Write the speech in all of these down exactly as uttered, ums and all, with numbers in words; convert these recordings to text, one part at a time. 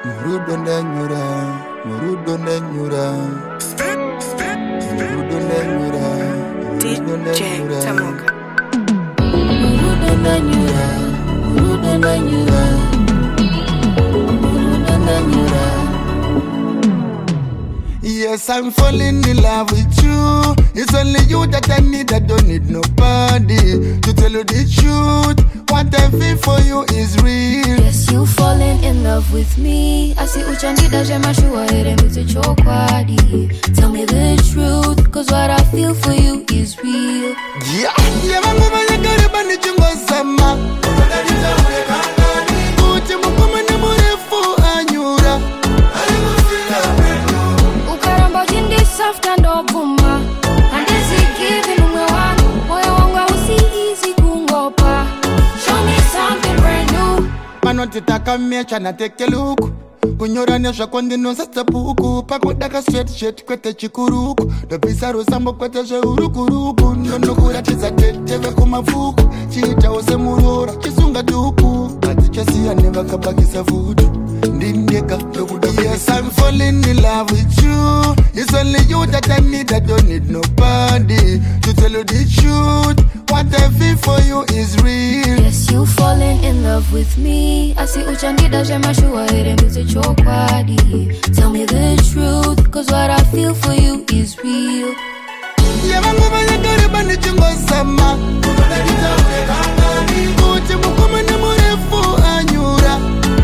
Murudo nenyura, murudo nenyura, murudo nenyura, murudo nenyura, murudo nenyura, murudo nenyura, murudo nenyura. Yes, I'm falling in love with you. It's only you that I need, I don't need nobody. To tell you the truth, what I feel for you is real. Yes, you falling in love with me. I see uchandida jema shua ere miti chokwadi. Tell me the truth, cause what I feel for you is real. Yeah, yeah, mangu manya kariba ni chungo sama. Uche mukuma na murefu anyura. Ukaramba jindi soft and opuma. And is it giving umwe wangu? Moyo wangu hausi easy kungopa. Show me something brand new. Manotitaka mecha na teke luku. Kunyora nesha kondi no sasa puku. Pakudaka straight shit kwete chikuruku. Dopisa rosambo kwete she urukuruku. Nyono kura tiza teteve kumafuku. Chita ose murora, chisunga duku. Kati chasi ya neva kabakisa fudu. Ndindeka dokudu. Yes, I'm falling in love with you. It's only you that I need, I don't need nobody. To tell you the truth, what I feel for you is real. Yes, you falling in love with me. I see uchandida jema shua ere miti chokwadi. Tell me the truth, cause what I feel for you is real. Yeah, mangu manya kariba ni chungo sama. Uche mukuma na murefu anyura.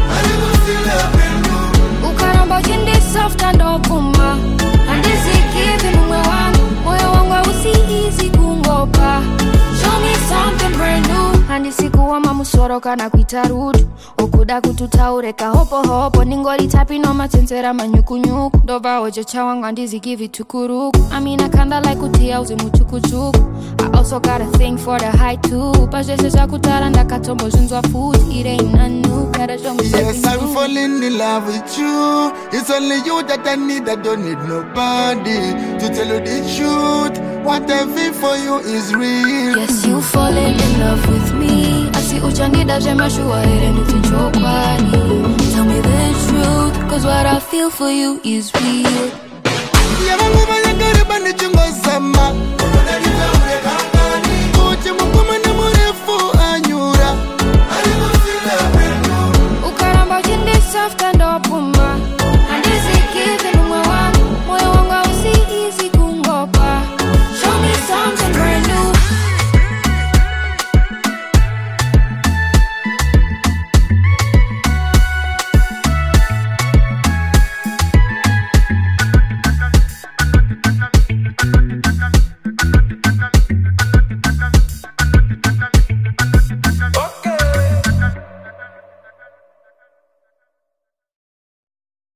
Ukaramba jindi soft and opuma. And is it giving umwe wangu? Moyo wangu hausi easy kungopa. Show me something brand new. And isikuwa mamusoro kana kuita rudu. Okuda kututaureka hopo hopo. Ningoli tapi no matensera manyuku nyuku. Dova oje chawangu and izi give it to kuruku. I mean I kinda like kutia uzi muchuku chuku. I also got a thing for the high too. Pajese za kutara ndaka tombo zunzwa food. It ain't none new. Gotta show me something Yes, I'm new. falling in love with you. It's only you that I need, I don't need nobody. To tell you the truth, what I feel for you is real. Yes, you falling in love with me. I see uchandida jema shua ere miti chokwadi. Tell me the truth, cause what I feel for you is real. Yeah, mangu manya kariba ni chungo sama. Uche mukuma na murefu anyura. Ukaramba jindi soft and